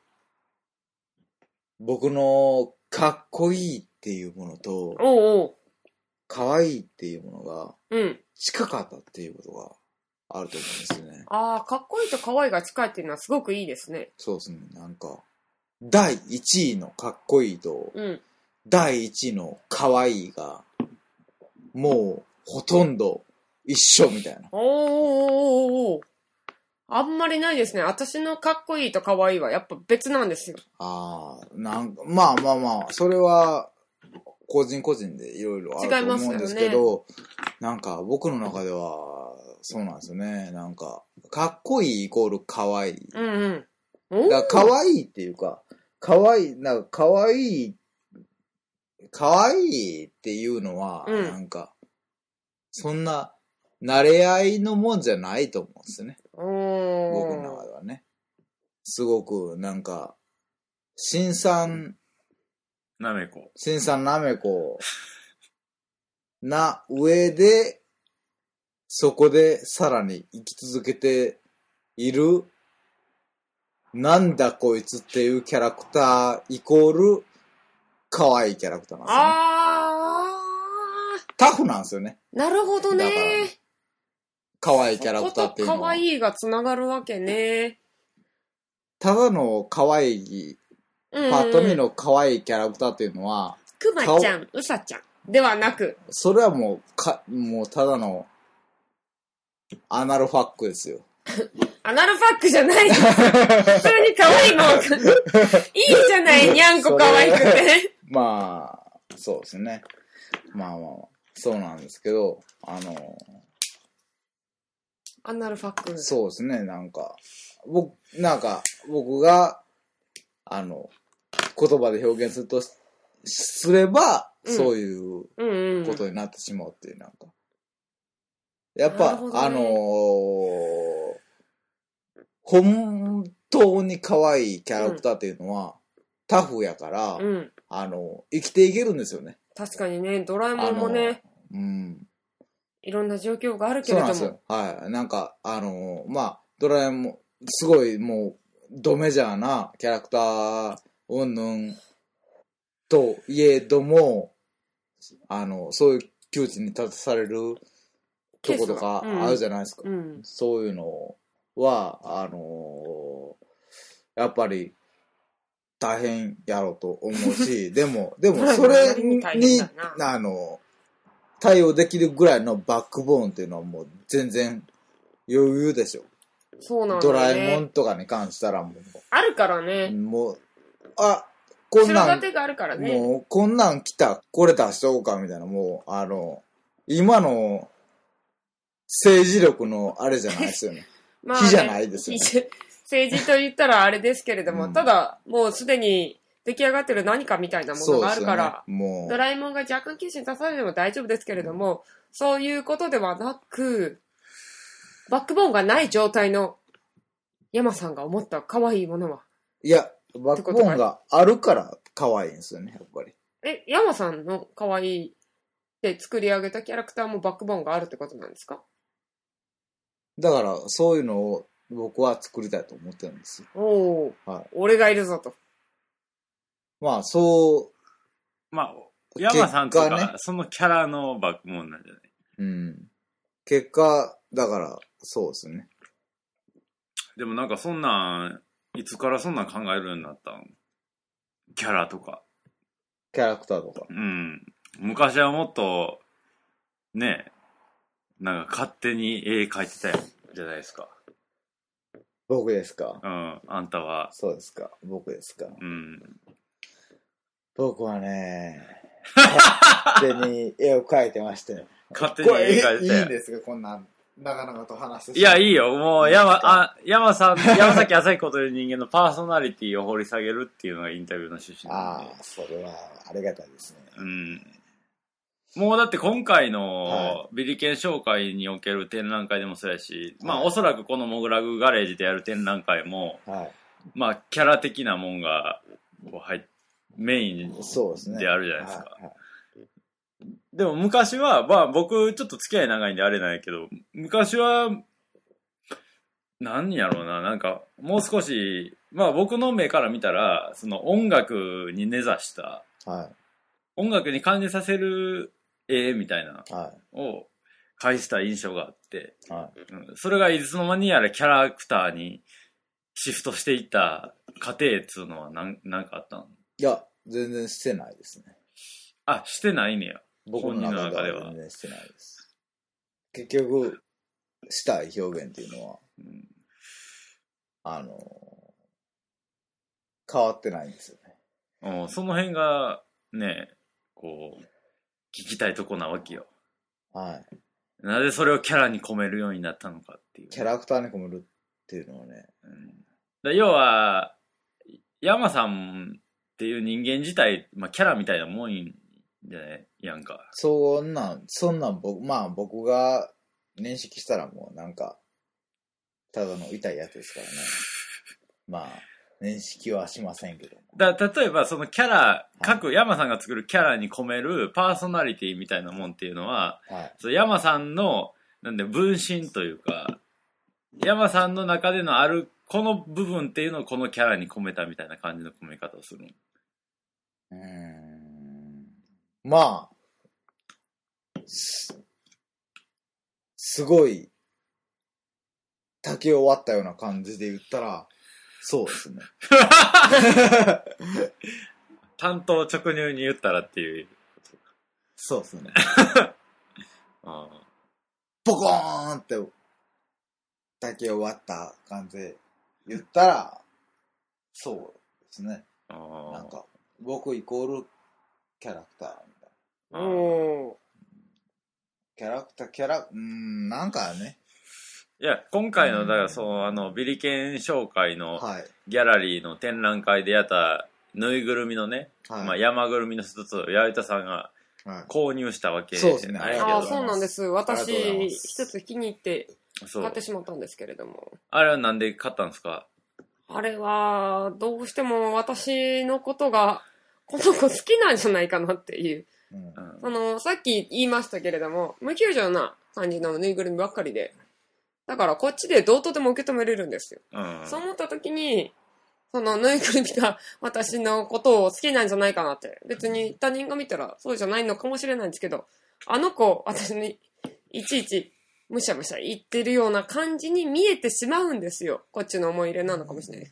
僕のかっこいいっていうものと、 おうおう、 可愛いっていうものがうん。 近かったっていうことがあると思うんですよね。 ああ、かっこいいと可愛いが近いっていうのはすごくいいですね。 そうですね。なんか、だいいちいのかっこいいと、 うん。 だいいちいの可愛いが、もうほとんど一緒みたいな。 おーおーおーおー、あんまりないですね。私のかっこいいと可愛いはやっぱ別なんですよ。 ああ、なんか、まあまあまあ、それは、個人個人でいろいろあると思うんですけど、ね、なんか僕の中では、そうなんですよね。なんか、かっこいいイコール可愛い。 うんうん。 だから可愛いっていうか、可愛い、なんか可愛い、可愛いっていうのは、うん、なんか、そんな、慣れ合いのもんじゃないと思うんですよね。僕の中ではね。すごく、なんか、新参、 なめこ。 新参なめこな上で、そこでさらに生き続けている、なんだこいつっていうキャラクターイコール、可愛いキャラクターなんですよね。あー。タフなんですよね。 なるほどね。 だから、ね、可愛いキャラクターっていうのは。 可愛いがつながるわけね。 ただの可愛い、パッと見の可愛いキャラクターっていうのは、 くまちゃん、うさちゃんではなく、 それはもう、か、もうただの、アナルファックですよ。 アナルファックじゃないです。普通に可愛いもん。いいじゃない、にゃんこ可愛くて。 まあ、そうですね。まあまあ、そうなんですけど、あの、 アナルファック。 そうですね、なんか、僕、なんか、僕が、あの、言葉で表現するとすれば、うん、そういうことになってしまうっていう、なんか。やっぱ、ね、あのー、本当に可愛いキャラクターっていうのは、うん、タフやから、うん、あの、生きていけるんですよね。 確かにね、ドラえもんもね、うん、いろんな状況があるけれども。 そうなんですよ。はい。なんか、あのー、まあ、ドラえもん、すごいもう、ドメジャーなキャラクター、うんぬんといえども、あの、そういう窮地に立たされるとことかあるじゃないですか。うんうん、そういうのは、あのー、やっぱり大変やろうと思うし、でも、でもそれに、あの、対応できるぐらいのバックボーンっていうのはもう全然余裕でしょ。 そうなんだよね。 ドラえもんとかに関したらもう。 あるからね。 もう、あ、こんなん、 があるからね、 もう、こんなん来た、これ出しとこうかみたいな、もう、あの、今の政治力のあれじゃないですよね。まあね、火じゃないですよね。 政治と言ったらあれですけれども、うん、ただ、もうすでに出来上がってる何かみたいなものがあるから、ね、もうドラえもんが若干窮地に立たれても大丈夫ですけれども、うん、そういうことではなく、バックボーンがない状態の山さんが思った可愛いものは。 いや、バックボーンがあるから可愛いんですよね、やっぱり。 え、山さんの可愛いって作り上げたキャラクターもバックボーンがあるってことなんですか？ だから、そういうのを僕は作りたいと思ってるんですよ。 おー、はい。俺がいるぞと。 まあ、そう。 まあ、山さんとか、ね、そのキャラのバックボーンなんじゃない？ うん。結果、だから、そうですね。 でもなんかそんなん、いつからそんなん考えるようになったん？キャラとか。 キャラクターとか。 うん。昔はもっと、ね、なんか勝手に絵描いてたじゃないですか。 僕ですか？ うん、あんたは。 そうですか。僕ですか？ うん。 僕はね、勝手に絵を描いてまして。 勝手に絵描いてたよ。 いいんですか、こんなん。長々と話す。 いや、いいよ。もう、山、あ、山さん、山崎朝彦という人間のパーソナリティを掘り下げるっていうのがインタビューの趣旨なんで。 ああ、それはありがたいですね。 うん。もうだって今回のビリケン紹介における展覧会でもそうやし、はい、まあおそらくこのモグラグガレージでやる展覧会も、はい、まあキャラ的なもんがこう入メインであるじゃないですか。はいはい、でも昔は、まあ僕ちょっと付き合い長いんであれないけど、昔は、 何やろうな、なんかもう少し、まあ僕の目から見たらその音楽に根ざした、はい、音楽に感じさせる絵みたいなを描いてた印象があって、はい、うん、それがいつの間にやらキャラクターにシフトしていった過程っつうのは何なんかあったの？ いや全然してないですね。 あ、してないねや。 僕の中では全然してないです。結局したい表現っていうのは、うん、あの変わってないんですよね。うん、その辺がね、こう聞きたいとこなわけよ。はい。なぜそれをキャラに込めるようになったのかっていう。 キャラクターに込めるっていうのはね。 うん、だ要は山さんっていう人間自体、まあ、キャラみたいなもんじゃないやんか。 そんなんそんなん僕まあ僕が認識したらもうなんかただの痛いやつですからね。まあ認識はしませんけども。 だ例えばそのキャラ、はい、各山さんが作るキャラに込めるパーソナリティみたいなもんっていうのは、はい、その山さんのなんで分身というか山さんの中でのあるこの部分っていうのをこのキャラに込めたみたいな感じの込め方をする。うーん、まあ す, すごい竹を割ったような感じで言ったらそうですね。 担当直入に言ったらっていう。 そうですね。あポコーンって竹を割った感じで言ったらそうですね。あなんか僕イコールキャラクターみたいな。おキャラクターキャラうーんなんかね。 いや今回のだからそのあのビリケン紹介のギャラリーの展覧会でやったぬいぐるみのね、はい、まあ山ぐるみの一つを八重田さんが購入したわけで、 はい、そうですね。 ああそうなんです。私一つ気に入って買ってしまったんですけれども。 あれはなんで買ったんですか？ あれはどうしても私のことがこの子好きなんじゃないかなっていう、うん、あのさっき言いましたけれども無救助な感じのぬいぐるみばっかりで。だからこっちでどうとでも受け止めれるんですよ、うん、そう思った時にそのぬいぐるみが私のことを好きなんじゃないかなって別に他人が見たらそうじゃないのかもしれないんですけどあの子私にいちいちむしゃむしゃ言ってるような感じに見えてしまうんですよ。こっちの思い入れなのかもしれないです、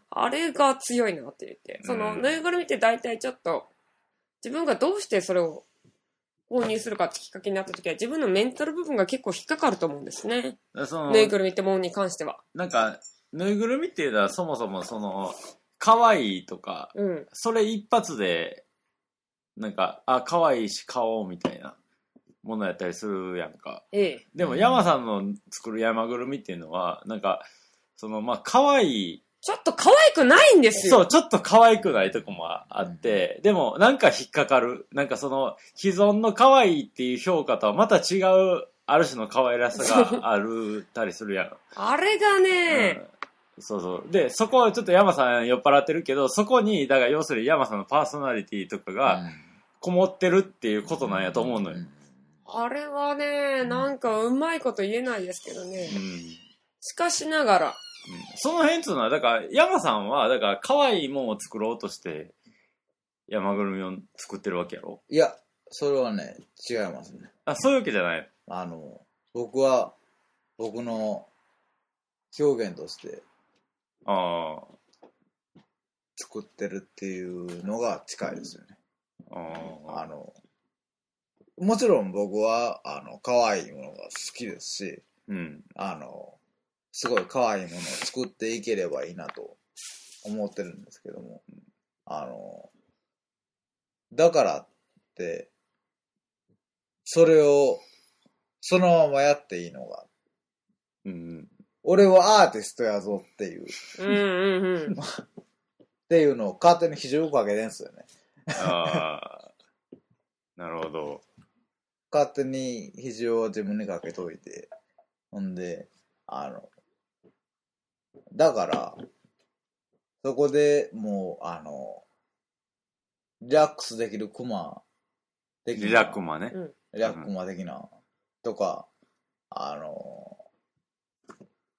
うん、あれが強いなって言ってそのぬいぐるみって大体ちょっと自分がどうしてそれを購入するかってきっかけになった時は自分のメンタル部分が結構引っかかると思うんですね。ぬいぐるみってものに関してはなんかぬいぐるみっていうのはそもそもその可愛いとか、うん、それ一発でなんかあ可愛いし買おうみたいなものやったりするやんか、ええ、でも山さんの作る山ぐるみっていうのはなんかそのまあ可愛いちょっと可愛くないんですよ。 そう、ちょっと可愛くないとこもあって、うん、でもなんか引っかかる。なんかその既存の可愛いっていう評価とはまた違うある種の可愛らしさがあるたりするやん。 あれがね、 うん、そうそう。で、そこはちょっと山さん酔っ払ってるけど、そこに、だから要するに山さんのパーソナリティとかがこもってるっていうことなんやと思うのよ。うん、 あれはね、なんかうまいこと言えないですけどね。うん、しかしながら、 うん、その辺っつうのはだから山さんはだから可愛いもんを作ろうとして山ぐるみを作ってるわけやろ。 いやそれはね違いますね。 あそういうわけじゃない。 あの僕は僕の表現としてあ作ってるっていうのが近いですよね。ああのもちろん僕はあの可愛いものが好きですし、うん、あのすごい可愛いものを作っていければいいなと思ってるんですけども、あのだからってそれをそのままやっていいのが、うん、俺はアーティストやぞっていう、うんうんうん、っていうのを勝手に比重をかけてんすよね。ああ、なるほど。 勝手に比重を自分にかけといて、ほんであのだからそこでもうあのリラックスできるクマ的なリラックマねリラックマ的な、うん、とかあの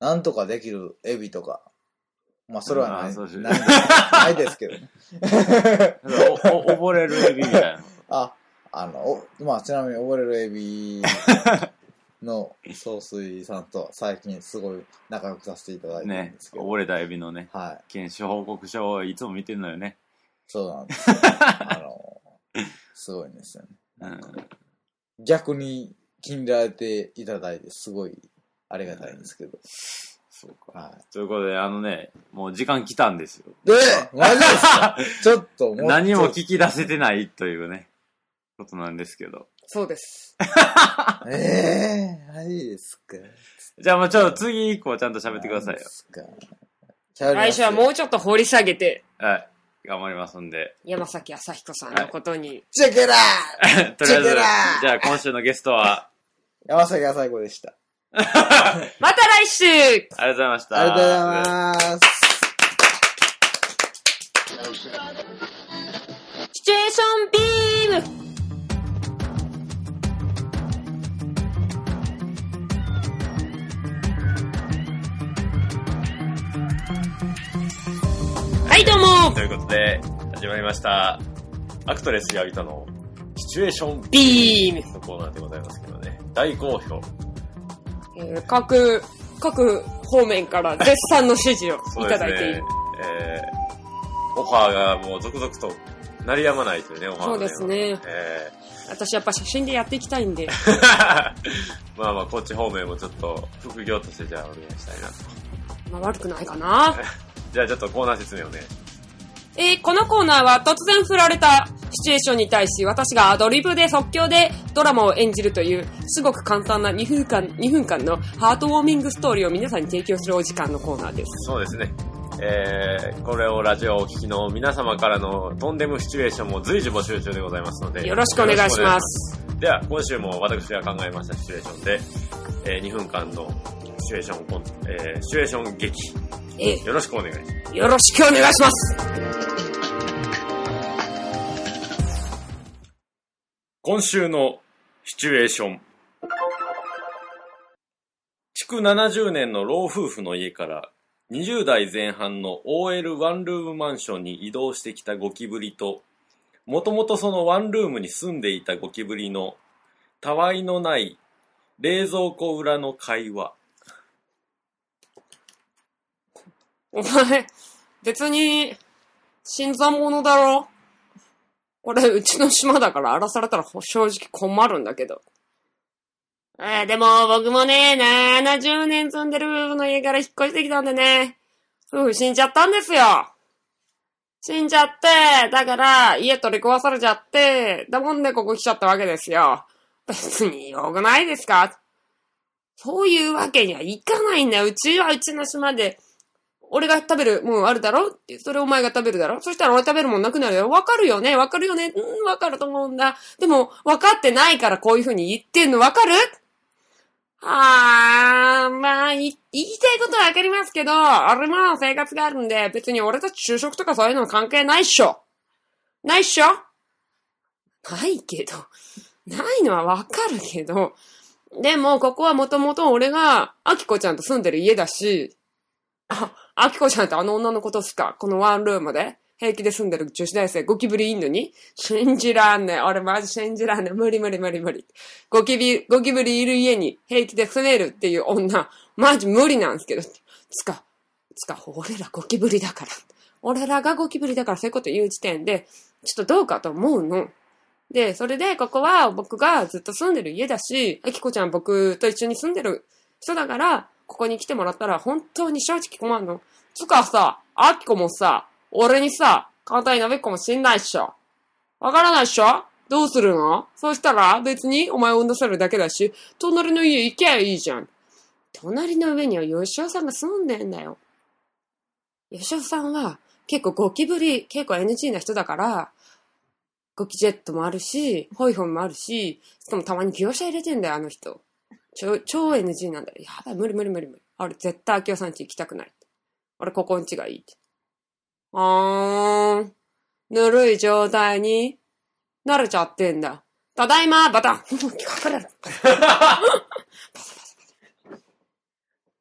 なんとかできるエビとか。まあ、それはない、 ないですないですけどね。 お溺れるエビみたいな。 あ、あの、まあ、ちなみに溺れるエビの総帥さんと最近すごい仲良くさせていただいてるんですけど。 ね、溺れたエビのね、 はい。 検証報告書をいつも見てるのよね。 そうなんですよ。あの、すごいんですよね。なんかうん、逆に気に入られていただいてすごいありがたいんですけど。 そうか。 はい。 ということで、あのね、もう時間来たんですよ。 えマジですかちょっともう。 何も聞き出せてないというね、ことなんですけど。 そうです。 ええー、マジですか。 じゃあもうちょっと次以降ちゃんと喋ってくださいよ。 来週はもうちょっと掘り下げて。 はい。頑張りますんで。 山崎朝彦さんのことに。はい、 チェケラーとりあえず、じゃあ今週のゲストは、 山崎朝彦でした。 また来週ありがとうございました。 ありがとうございます。 シチュエーションビームはいどうもということで始まりましたアクトレス矢板のシチュエーションビームのコーナーでございますけどね、大好評。 えー、各各方面から絶賛の指示をいただいている、ねえー、オファーがもう続々と鳴りやまないというね、オファーが、ね、 そうですね、 えー、 私やっぱ写真でやっていきたいんでまあまあこっち方面もちょっと副業としてじゃあお願いしたいなと。 まあ悪くないかなじゃあちょっとコーナー説明をね。 えー、このコーナーは突然振られたシチュエーションに対し私がアドリブで即興でドラマを演じるというすごく簡単なにふんかん、にふんかんのハートウォーミングストーリーを皆さんに提供するお時間のコーナーです。 そうですね。えー、これをラジオをお聞きの皆様からのとんでもシチュエーションも随時募集中でございますのでよろしくお願いします。 では今週も私が考えましたシチュエーションで、えー、にふんかんのシチュエーションコン、えー、シチュエーション劇、えー、よろしくお願いします。 よろしくお願いします。 今週のシチュエーション。築ななじゅうねんの老夫婦の家からにじゅうだいぜん半の オーエルワン ルームマンションに移動してきたゴキブリと、もともとそのワンルームに住んでいたゴキブリのたわいのない冷蔵庫裏の会話。 お前、別に、新参者だろ。これ、うちの島だから荒らされたら正直困るんだけど。えー、でも僕もね、ななじゅうねん住んでる夫婦の家から引っ越してきたんでね、夫婦死んじゃったんですよ。死んじゃって、だから家取り壊されちゃって、だもんでここ来ちゃったわけですよ。別によくないですか？そういうわけにはいかないんだよ。うちはうちの島で、俺が食べるもんあるだろって、それお前が食べるだろ、そしたら俺食べるもんなくなるよ。わかるよねわかるよねうん、わかると思うんだ。でも、わかってないからこういう風に言ってんのわかる？あー、まあ、言いたいことはわかりますけど、俺も生活があるんで、別に俺たち就職とかそういうの関係ないっしょ。ないっしょ？ないけど。ないのはわかるけど。でも、ここはもともと俺が、あきこちゃんと住んでる家だし、あ、あきこちゃんってあの女のことっすか？このワンルームで平気で住んでる女子大生、ゴキブリいんのに信じらんねえ。俺マジ信じらんねえ。無理無理無理無理。ゴキブリ、ゴキブリいる家に平気で住めるっていう女、マジ無理なんすけど。つか、つか、俺らゴキブリだから。俺らがゴキブリだからそういうこと言う時点で、ちょっとどうかと思うの。で、それでここは僕がずっと住んでる家だし、あきこちゃん僕と一緒に住んでる人だから、ここに来てもらったら本当に正直困るの。つかさ、あきこもさ、俺にさ、簡単に鍋っこもしんないっしょ。わからないっしょ？どうするの？そうしたら別にお前を出せるだけだし、隣の家行けばいいじゃん。隣の上には吉尾さんが住んでんだよ。吉尾さんは結構ゴキブリ、結構 エヌジー な人だから、ゴキジェットもあるし、ホイホイもあるし、しかもたまに業者入れてんだよ、あの人。超、超 エヌジー なんだよ。やばい、無理無理無理無理。あれ、絶対秋代さん家行きたくない。俺、ここん家がいいって。あーん。ぬるい状態に慣れちゃってんだ。ただいま、バタン隠れる。あー、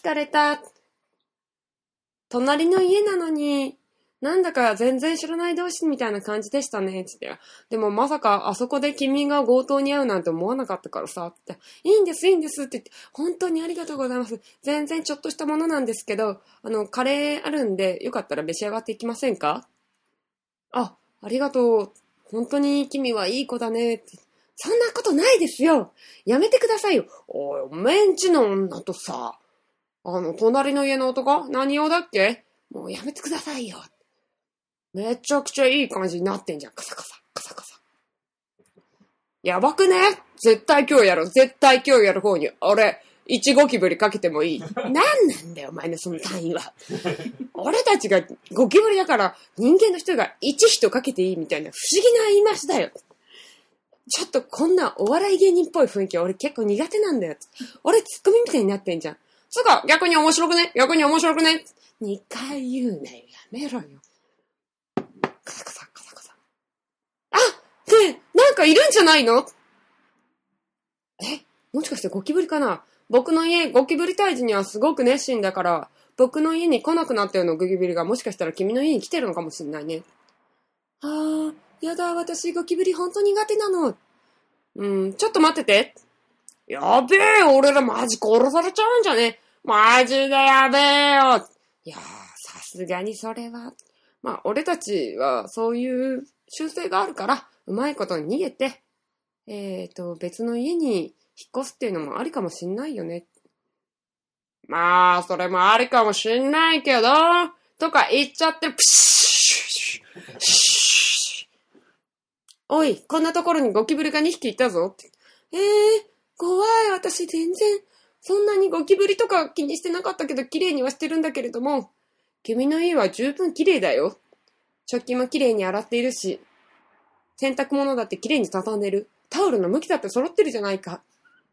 聞かれた。隣の家なのに、なんだか全然知らない同士みたいな感じでしたね、つって。でもまさかあそこで君が強盗に遭うなんて思わなかったからさ、って。いいんです、いいんですって言って、本当にありがとうございます。全然ちょっとしたものなんですけど、あの、カレーあるんで、よかったら召し上がっていきませんか？あ、ありがとう。本当に君はいい子だね、って。そんなことないですよ。やめてくださいよ。おい、おめんちの女とさ、あの、隣の家の男何用だっけ？もうやめてくださいよ。めちゃくちゃいい感じになってんじゃん。カサカサ、カサカサ。やばくね？絶対今日やろう。絶対今日やる方に。俺、一ゴキブリかけてもいい。なんなんだよ、お前のその単位は。俺たちがゴキブリだから、人間の人が一人かけていいみたいな不思議な言い回しだよ。ちょっとこんなお笑い芸人っぽい雰囲気俺結構苦手なんだよ。俺ツッコミみたいになってんじゃん。つうか、逆に面白くね？逆に面白くね？二回言うなよ。やめろよ。カサカサ、カサカサ。あ！ねえ、なんかいるんじゃないの？え？もしかしてゴキブリかな？僕の家、ゴキブリ退治にはすごく熱心だから、僕の家に来なくなったようなゴキブリがもしかしたら君の家に来てるのかもしれないね。あー、やだ、私ゴキブリほんと苦手なの。うん、ちょっと待ってて。やべえよ、俺らマジ殺されちゃうんじゃね？マジでやべえよ。いやー、さすがにそれは。まあ、俺たちはそういう習性があるから、うまいことに逃げて、えーと、別の家に引っ越すっていうのもありかもしんないよね。まあ、それもありかもしんないけど、とか言っちゃって、プシュッシュッおい、こんなところにゴキブリがにひきいたぞ。えー、怖い、私全然、そんなにゴキブリとか気にしてなかったけど、綺麗にはしてるんだけれども、君の家は十分綺麗だよ。食器も綺麗に洗っているし、洗濯物だって綺麗に畳んでる。タオルの向きだって揃ってるじゃないか。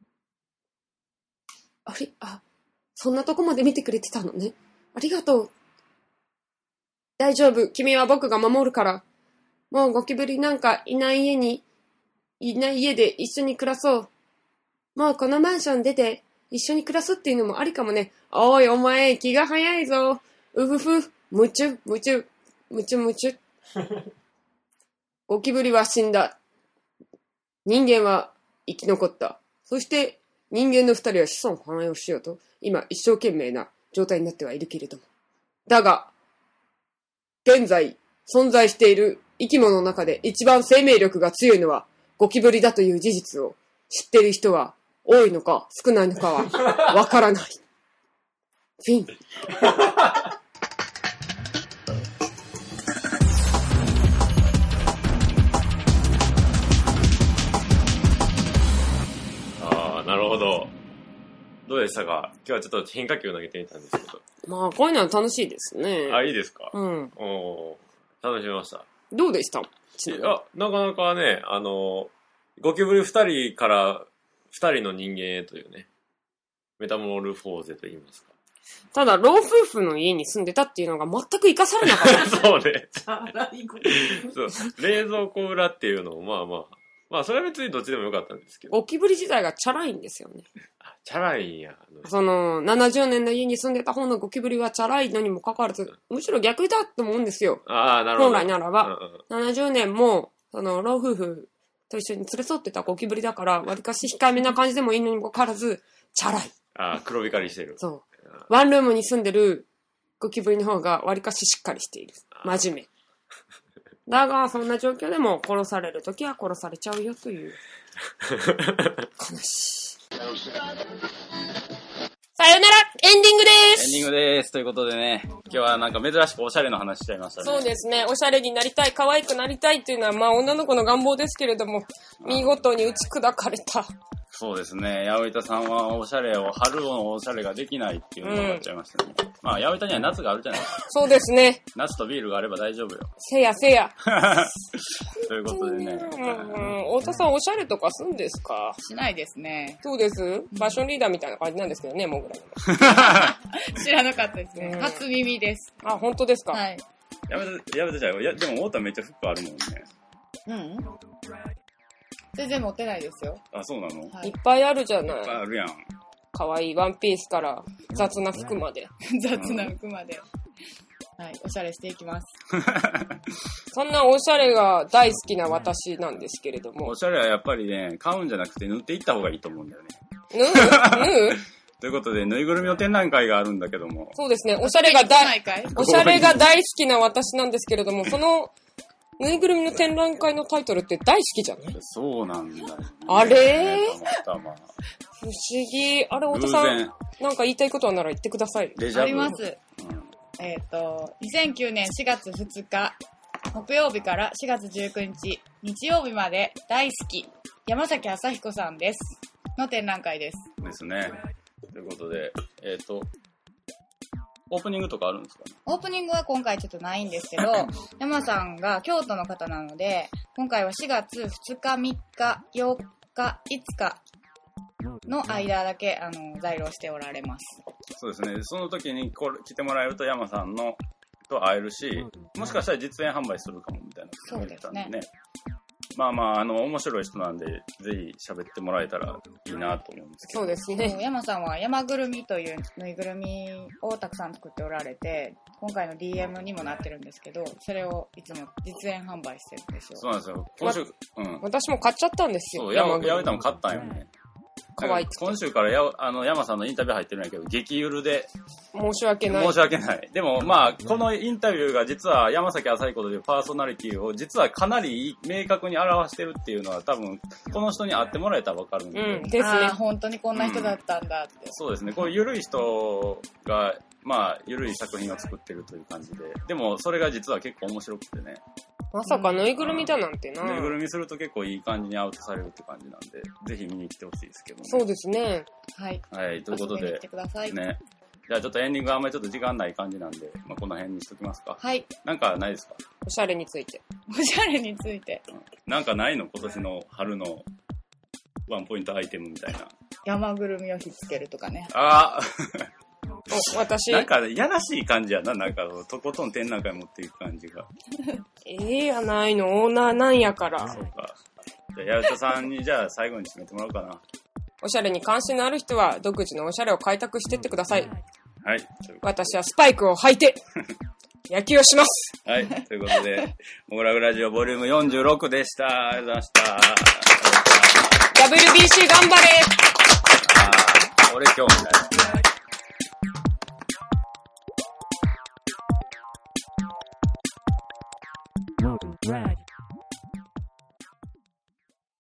あれ、あ、そんなとこまで見てくれてたのね。ありがとう。大丈夫。君は僕が守るから。もうゴキブリなんかいない家に、いない家で一緒に暮らそう。もうこのマンション出て一緒に暮らすっていうのもありかもね。おいお前気が早いぞ。うふふ、むちゅ、むちゅ、むちゅむちゅ。ゴキブリは死んだ。人間は生き残った。そして人間の二人は子孫繁栄をしようと、今一生懸命な状態になってはいるけれども。だが、現在存在している生き物の中で一番生命力が強いのはゴキブリだという事実を知っている人は多いのか少ないのかはわからない。フィン。 ああ、なるほど。どうでしたか？今日はちょっと変化球を投げてみたんですけど。 まあ、こういうのは楽しいですね。 あ、いいですか？ うん。 おー、楽しみました。 どうでした？ いや、なかなかね、あの、ゴキブリ二人から二人の人間へというね、メタモルフォーゼと言いますか。 ただ、老夫婦の家に住んでたっていうのが全く活かされなかった。 そうね。そう冷蔵庫裏っていうのも、まあまあ、まあ、それは別にどっちでもよかったんですけど。 ゴキブリ自体がチャラいんですよね。 あ、チャラいんや。 その、ななじゅうねんの家に住んでた方のゴキブリはチャラいのにもかかわらず、むしろ逆だと思うんですよ。 ああ、なるほど。 本来ならば。 うんうん、 ななじゅうねんも、その、老夫婦と一緒に連れ添ってたゴキブリだから、わりかし控えめな感じでもいいのにもかかわらず、チャラい。 ああ、黒光りしてる。 そう。ワンルームに住んでるゴキブリの方がわりかししっかりしている。真面目。だが、そんな状況でも殺されるときは殺されちゃうよという。悲しい。さよならエンディングでーすエンディングでーすということでね、今日はなんか珍しくおしゃれの話しちゃいましたね。 そうですね、おしゃれになりたい、可愛くなりたいっていうのはまあ女の子の願望ですけれども、見事に打ち砕かれた。 そうですね、八百板さんはおしゃれを、春のおしゃれができないっていうのが分かっちゃいましたね。うん、まあ八百板には夏があるじゃないですか。 そうですね。 夏とビールがあれば大丈夫よ。 せやせや。 ということでね。 うん、太田さんおしゃれとかすんですか？ しないですね。 そうです。ファッションリーダーみたいな感じなんですけどね、もぐらの。知らなかったですね。初耳です。 あ、本当ですか？ はい。 やめて、やめてじゃあ、いや、でも太田めっちゃ服あるもんね。 うん。全然持ってないですよ。 あ、そうなの？ はい、いっぱいあるじゃない。 いっぱいあるやん。 可愛いワンピースから雑な服まで。 雑な服まで。はい、おしゃれしていきます。 そんなおしゃれが大好きな私なんですけれども。 おしゃれはやっぱりね、買うんじゃなくて塗っていった方がいいと思うんだよね。 縫う縫うということで、ぬいぐるみの展覧会があるんだけども。 そうですね、おしゃれが大、おしゃれが大好きな私なんですけれども、その、ぬいぐるみの展覧会のタイトルって大好きじゃない？ そうなんだよ、ね。 あれたまたま不思議。あれ、太田さん、なんか言いたいことはなら言ってください。 デジャブあります。うん、えっ、ー、と、にせんきゅうねんしがつふつか、木曜日からしがつじゅうくにち、日曜日まで大好き、山崎朝彦さんです。の展覧会です。 ですね。ということで、えっ、ー、と、オープニングとかあるんですかね？ オープニングは今回ちょっとないんですけど、山さんが京都の方なので、今回はしがつふつか、みっか、よっか、いつかの間だけあの在廊しておられます。 そうですね。その時にこれ来てもらえると山さんのと会えるし、もしかしたら実演販売するかもみたいなこと言ったんでね。そうですね。まあまあ、あの、面白い人なんで、ぜひ喋ってもらえたらいいなと思うんですけど。 そうですね。 山さんは山ぐるみというぬいぐるみをたくさん作っておられて、今回の ディーエム にもなってるんですけど、それをいつも実演販売してるんですよ。 そうなんですよ。今週、 ま、うん。私も買っちゃったんですよ。 そう、山ぐるみも買ったんよね。 可愛くて。 今週からやあの山さんのインタビュー入ってるんやけど、激ゆるで。 申し訳ない。 申し訳ない。でもまあ、このインタビューが実は山崎朝彦というパーソナリティを実はかなり明確に表してるっていうのは多分、この人に会ってもらえたらわかるんで。 うん、ですね。あ、本当にこんな人だったんだって。うん、 そうですね。こういうゆるい人が、まあ、ゆるい作品を作ってるという感じで。でも、それが実は結構面白くてね。 まさかぬいぐるみだなんてな。 ぬいぐるみすると結構いい感じにアウトされるって感じなんで、ぜひ見に来てほしいですけどね。 そうですね。 はい。 はい、ということで。 来てください。 ね。じゃあちょっとエンディングあんまりちょっと時間ない感じなんで、まあ、この辺にしときますか。 はい。 なんかないですか？ おしゃれについて。 おしゃれについて。 うん、なんかないの？今年の春のワンポイントアイテムみたいな。 山ぐるみをひっつけるとかね。 ああお、私。 なんか、やらしい感じやな。なんか、とことん展覧会持っていく感じが。 ええやないの。オーナーなんやから。 そうか。じゃあ、八幡さんに、じゃあ、最後に締めてもらおうかな。 おしゃれに関心のある人は、独自のおしゃれを開拓してってください。 はい。 私はスパイクを履いて、野球をします。 はい。ということで、モグラグラジオボリュームよんじゅうろくでした。ありがとうございました。 ダブリュービーシー 頑張れ。 あー、俺今日みたいな。